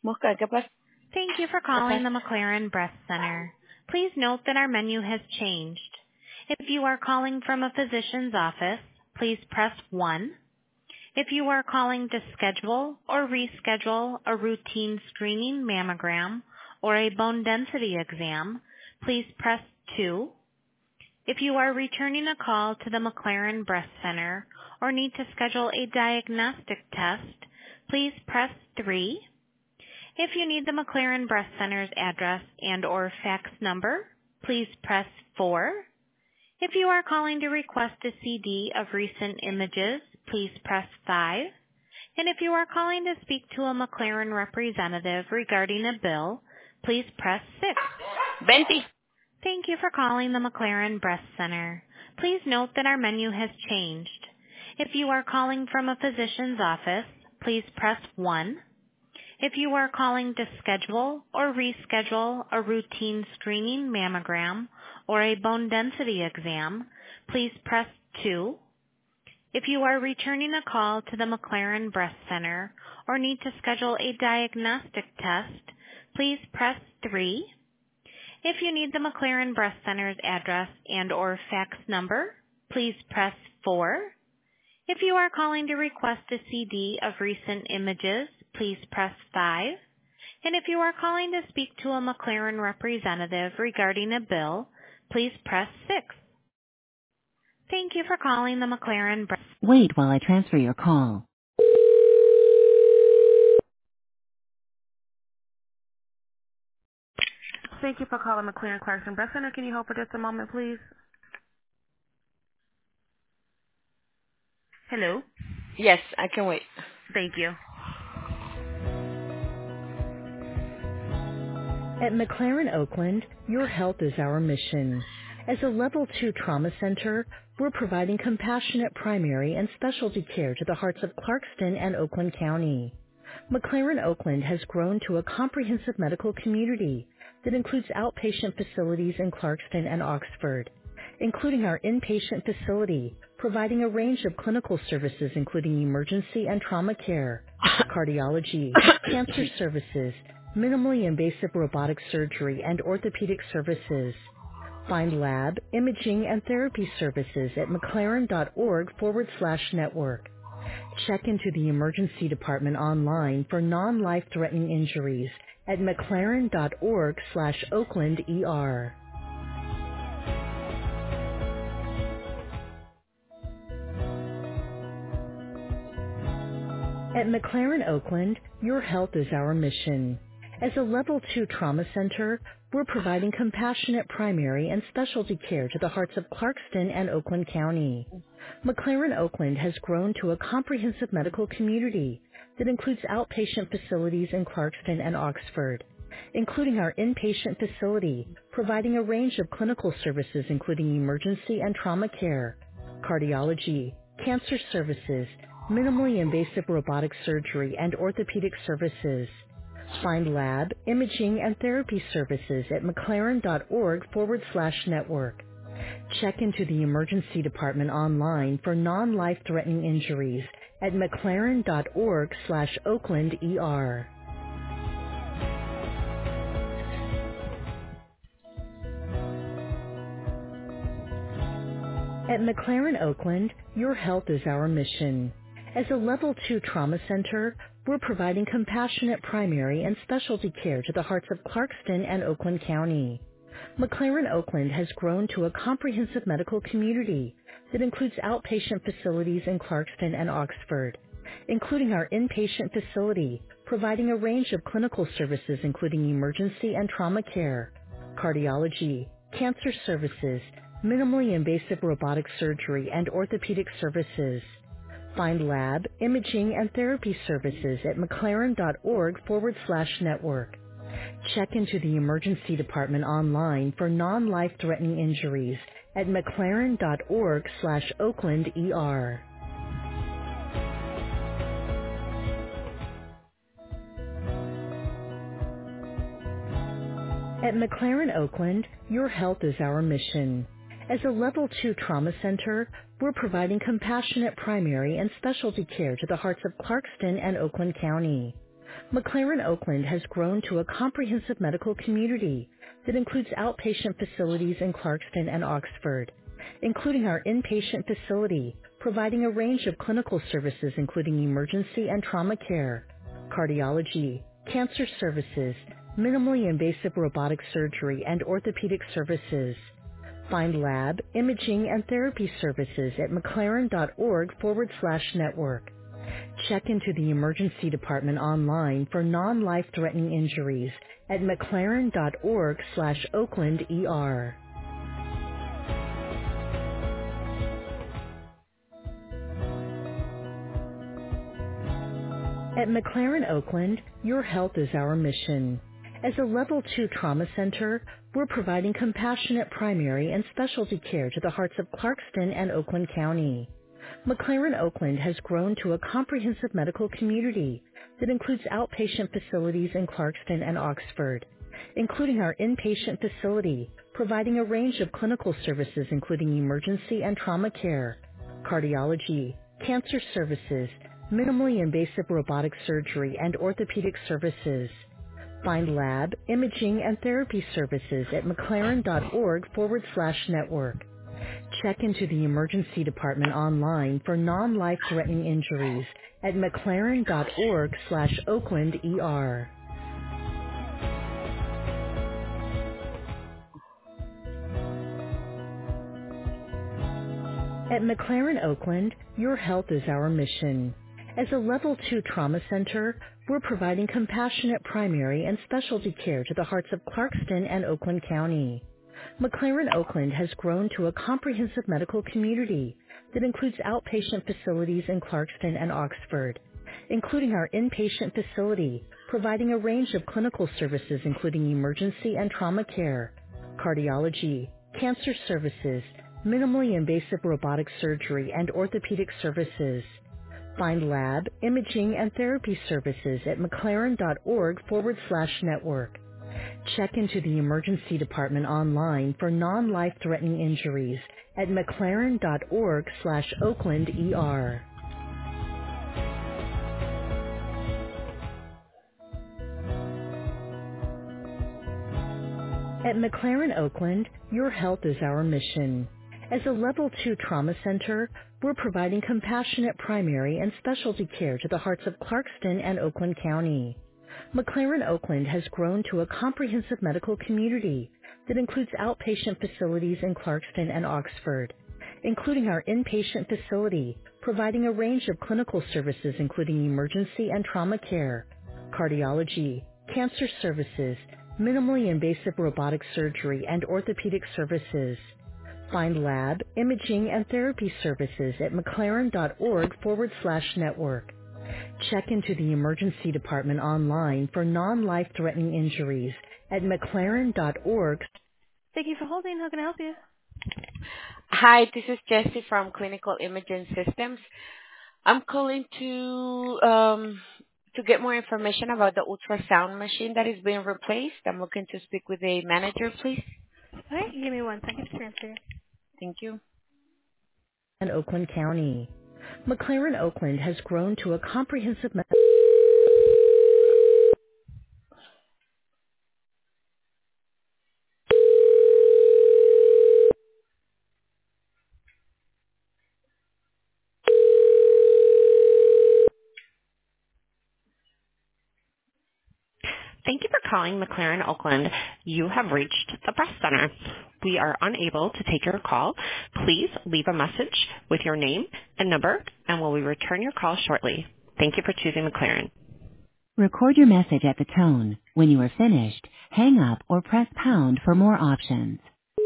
Busca, ¿qué pasa? Thank you for ¿Qué calling pasa? the McLaren Breast Center. Please note that our menu has changed. If you are calling from a physician's office, please press 1. If you are calling to schedule or reschedule a routine screening mammogram or a bone density exam, please press 2. If you are returning a call to the McLaren Breast Center or need to schedule a diagnostic test, please press 3. If you need the McLaren Breast Center's address and or fax number, please press 4. If you are calling to request a CD of recent images, please press 5. And if you are calling to speak to a McLaren representative regarding a bill, please press 6. 20. Thank you for calling the McLaren Breast Center. Please note that our menu has changed. If you are calling from a physician's office, please press 1. If you are calling to schedule or reschedule a routine screening mammogram or a bone density exam, please press 2. If you are returning a call to the McLaren Breast Center or need to schedule a diagnostic test, please press 3. If you need the McLaren Breast Center's address and or fax number, please press 4. If you are calling to request a CD of recent images, please press 5. And if you are calling to speak to a McLaren representative regarding a bill, please press 6. Thank you for calling the McLaren. Wait while I transfer your call. Thank you for calling McLaren Clarkson Breast Center. Can you hold for just a moment, please? Hello. Yes, I can wait. Thank you. At McLaren Oakland, your health is our mission. As a Level 2 trauma center, we're providing compassionate primary and specialty care to the hearts of Clarkston and Oakland County. McLaren Oakland has grown to a comprehensive medical community that includes outpatient facilities in Clarkston and Oxford, including our inpatient facility, providing a range of clinical services including emergency and trauma care, cardiology, cancer services, minimally invasive robotic surgery, and orthopedic services. Find lab, imaging, and therapy services at mclaren.org/network. Check into the emergency department online for non-life-threatening injuries at mclaren.org/OaklandER. At McLaren Oakland, your health is our mission. As a Level 2 trauma center, we're providing compassionate primary and specialty care to the hearts of Clarkston and Oakland County. McLaren Oakland has grown to a comprehensive medical community that includes outpatient facilities in Clarkston and Oxford, including our inpatient facility, providing a range of clinical services including emergency and trauma care, cardiology, cancer services, minimally invasive robotic surgery, and orthopedic services. Find lab, imaging, and therapy services at mclaren.org/network. Check into the emergency department online for non-life-threatening injuries at mclaren.org/OaklandER. At McLaren Oakland, your health is our mission. As a Level 2 trauma center, we're providing compassionate primary and specialty care to the hearts of Clarkston and Oakland County. McLaren Oakland has grown to a comprehensive medical community that includes outpatient facilities in Clarkston and Oxford, including our inpatient facility, providing a range of clinical services including emergency and trauma care, cardiology, cancer services, minimally invasive robotic surgery, and orthopedic services. Find lab, imaging, and therapy services at mclaren.org/network. Check into the emergency department online for non-life-threatening injuries at mclaren.org/OaklandER. At McLaren Oakland, your health is our mission. As a Level 2 trauma center, we're providing compassionate primary and specialty care to the hearts of Clarkston and Oakland County. McLaren Oakland has grown to a comprehensive medical community that includes outpatient facilities in Clarkston and Oxford, including our inpatient facility, providing a range of clinical services including emergency and trauma care, cardiology, cancer services, minimally invasive robotic surgery, and orthopedic services. Find lab, imaging, and therapy services at mclaren.org/network. Check into the emergency department online for non-life-threatening injuries at mclaren.org/OaklandER. At McLaren Oakland, your health is our mission. As a Level 2 trauma center, we're providing compassionate primary and specialty care to the hearts of Clarkston and Oakland County. McLaren Oakland has grown to a comprehensive medical community that includes outpatient facilities in Clarkston and Oxford, including our inpatient facility, providing a range of clinical services including emergency and trauma care, cardiology, cancer services, minimally invasive robotic surgery, and orthopedic services. Find lab, imaging, and therapy services at mclaren.org/network. Check into the emergency department online for non-life-threatening injuries at mclaren.org/OaklandER. At McLaren Oakland, your health is our mission. As a Level 2 trauma center, we're providing compassionate primary and specialty care to the hearts of Clarkston and Oakland County. McLaren Oakland has grown to a comprehensive medical community that includes outpatient facilities in Clarkston and Oxford, including our inpatient facility, providing a range of clinical services including emergency and trauma care, cardiology, cancer services, minimally invasive robotic surgery, and orthopedic services. Find lab, imaging, and therapy services at mclaren.org/network. Check into the emergency department online for non-life-threatening injuries at mclaren.org/OaklandER. At McLaren Oakland, your health is our mission. As a Level 2 trauma center, we're providing compassionate primary and specialty care to the hearts of Clarkston and Oakland County. McLaren Oakland has grown to a comprehensive medical community that includes outpatient facilities in Clarkston and Oxford, including our inpatient facility, providing a range of clinical services including emergency and trauma care, cardiology, cancer services, minimally invasive robotic surgery, and orthopedic services. Find lab, imaging, and therapy services at mclaren.org/network. Check into the emergency department online for non-life-threatening injuries at mclaren.org. Thank you for holding. How can I help you? Hi, this is Jessie from Clinical Imaging Systems. I'm calling to get more information about the ultrasound machine that is being replaced. I'm looking to speak with a manager, please. All right, give me 1 second to transfer. Thank you. And Oakland County. McLaren Oakland has grown to a comprehensive Thank you for calling McLaren Oakland. You have reached the press center. We are unable to take your call. Please leave a message with your name and number, and we will return your call shortly. Thank you for choosing McLaren. Record your message at the tone. When you are finished, hang up or press pound for more options.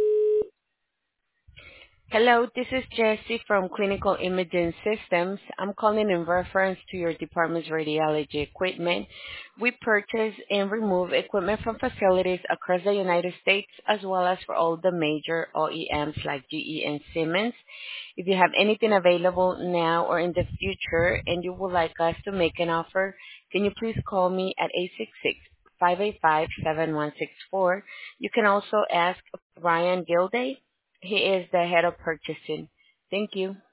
Hello, this is Jessie from Clinical Imaging Systems. I'm calling in reference to your department's radiology equipment. We purchase and remove equipment from facilities across the United States as well as for all the major OEMs like GE and Siemens. If you have anything available now or in the future and you would like us to make an offer, can you please call me at 866-585-7164. You can also ask Ryan Gilday. He is the head of purchasing. Thank you.